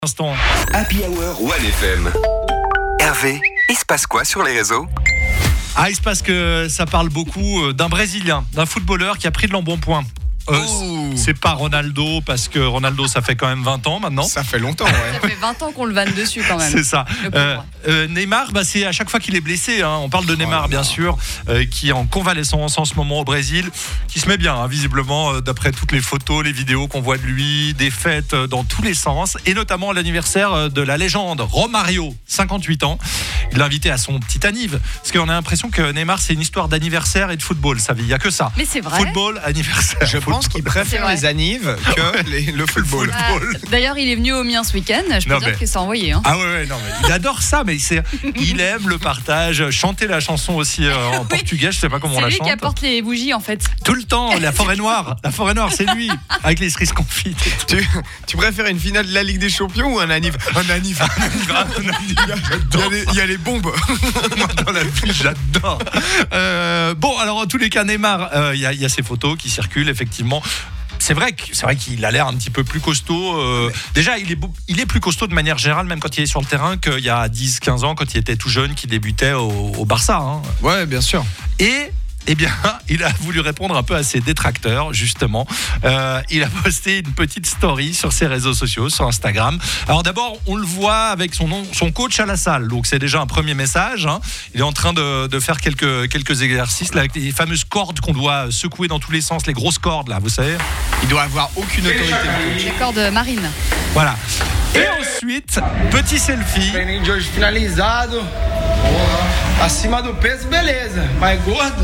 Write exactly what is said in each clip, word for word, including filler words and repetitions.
Instant. Happy Hour One F M. Hervé, il se passe quoi sur les réseaux ? Ah, il se passe que ça parle beaucoup d'un Brésilien, d'un footballeur qui a pris de l'embonpoint. Euh, Oh. C'est pas Ronaldo, parce que Ronaldo, ça fait quand même vingt ans maintenant. Ça fait longtemps, ouais. Ça fait vingt ans qu'on le vanne dessus quand même. C'est ça. Le pauvre. Euh, euh, Neymar, bah, c'est à chaque fois qu'il est blessé. Hein. On parle de Neymar, là là. bien sûr, euh, qui est en convalescence en ce moment au Brésil, qui se met bien, hein, visiblement, euh, d'après toutes les photos, les vidéos qu'on voit de lui, des fêtes euh, dans tous les sens, et notamment l'anniversaire euh, de la légende Romario, cinquante-huit ans. Il l'a invité à son petit anniv, parce qu'on a l'impression que Neymar, c'est une histoire d'anniversaire et de football. Ça, il n'y a que ça. Mais c'est vrai. Football, anniversaire. Je pense qu'il C'est préfère vrai. les annives que les- le football. Ah, D'ailleurs, il est venu au mien ce week-end. Je peux Non, dire mais- que c'est envoyé. Hein. Ah ouais, ouais, non, mais il adore ça, mais c'est, il aime le partage, chanter la chanson aussi euh, en portugais, je sais pas comment on C'est la lui chante. qui apporte les bougies en fait. Tout le temps, la forêt noire, la forêt noire, c'est lui, avec les cerises confites. Tu, tu préfères une finale de la Ligue des Champions ou un anniv Un anniv. Il y a les- il y a les bombes. Moi, dans la vie, j'adore. Euh, bon, alors en tous les cas, Neymar, euh, il y, a- il y a ces photos qui circulent effectivement. C'est vrai, que, c'est vrai qu'il a l'air un petit peu plus costaud. euh, déjà, il est, beau- il est plus costaud de manière générale, même quand il est sur le terrain, qu'il y a dix quinze ans, quand il était tout jeune, qu'il débutait au, au Barça. Hein. Ouais, bien sûr. Et eh bien, il a voulu répondre un peu à ses détracteurs, justement. Euh, il a posté une petite story sur ses réseaux sociaux, sur Instagram. Alors d'abord, on le voit avec son, nom, son coach à la salle. Donc c'est déjà un premier message. Hein. Il est en train de, de faire quelques, quelques exercices là, avec les fameuses cordes qu'on doit secouer dans tous les sens, les grosses cordes, là, vous savez. Il doit avoir aucune autorité. Les cordes marines. Voilà. Et ensuite, petit selfie. Treininho de hoje finalizado. Porra. Acima do peso, beleza. Mas gordo?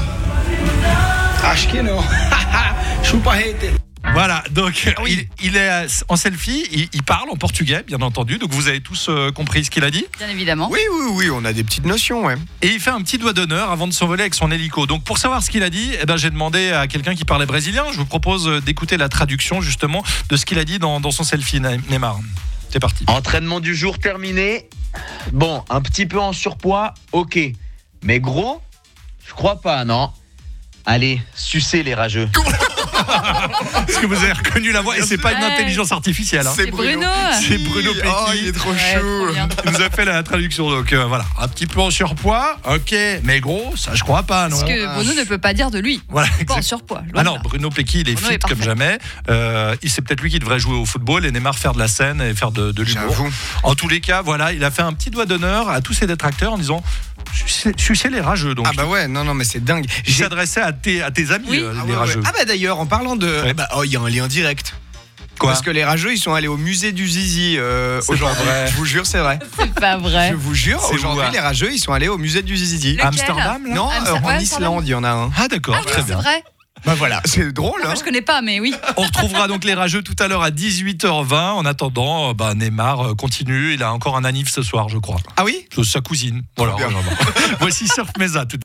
Acho que não. Chupa hater. Voilà, donc il, il est en selfie, il, il parle en portugais, bien entendu. Donc vous avez tous euh, compris ce qu'il a dit. Bien évidemment. Oui, oui, oui, on a des petites notions, ouais. Et il fait un petit doigt d'honneur avant de s'envoler avec son hélico. Donc pour savoir ce qu'il a dit, eh ben, j'ai demandé à quelqu'un qui parlait brésilien. Je vous propose d'écouter la traduction justement de ce qu'il a dit dans, dans son selfie, Neymar. C'est parti. Entraînement du jour terminé. Bon, un petit peu en surpoids, ok. Mais gros, je crois pas, non. Allez, sucez les rageux. Est-ce que vous avez reconnu la voix? Et c'est pas une Ouais. intelligence artificielle. Hein. C'est Bruno. C'est Bruno Pecky. Oh, il est trop Ouais, chaud. trop bien. Il nous a fait la traduction. Donc euh, voilà, un petit peu en surpoids, ok. Mais gros, ça je crois pas, non. Ce que Bruno ne peut pas dire de lui. Voilà, Pas en exact. surpoids. loin Ah de non, là. Bruno Pecky, il est Bruno fit est comme parfait. jamais. Euh, il- c'est peut-être lui qui devrait jouer au football et Neymar faire de la scène et faire de, de l'humour. J'avoue. En tous les cas, voilà, il a fait un petit doigt d'honneur à tous ses détracteurs en disant sucez, sucez les rageux. Donc, Ah bah ouais, non, non, mais c'est dingue. il J'ai- s'adressait à tes, à tes amis, Oui. euh, Ah, les ouais, ouais. rageux. Ah bah d'ailleurs, en parlant de... Ouais. Bah, oh, il y a un lien direct. Quoi? Parce que les rageux, ils sont allés au musée du Zizi euh, C'est aujourd'hui. pas vrai. Je vous jure, c'est vrai. C'est pas vrai. Je vous jure, C'est aujourd'hui, où, hein les rageux, ils sont allés au musée du Zizi. Lequel Amsterdam, là Non, Ah, euh, ouais, en Amsterdam. Islande, il y en a un. Ah d'accord, Ah oui, très c'est bien. vrai. Bah voilà, c'est drôle, hein. Moi, je connais pas, mais oui. On retrouvera donc les rageux tout à l'heure à dix-huit heures vingt. En attendant, euh, bah, Neymar euh, continue. Il a encore un anniv ce soir, je crois. Ah oui? Sa cousine. Voilà. Bien. voilà. Voici Surf Mesa. Tout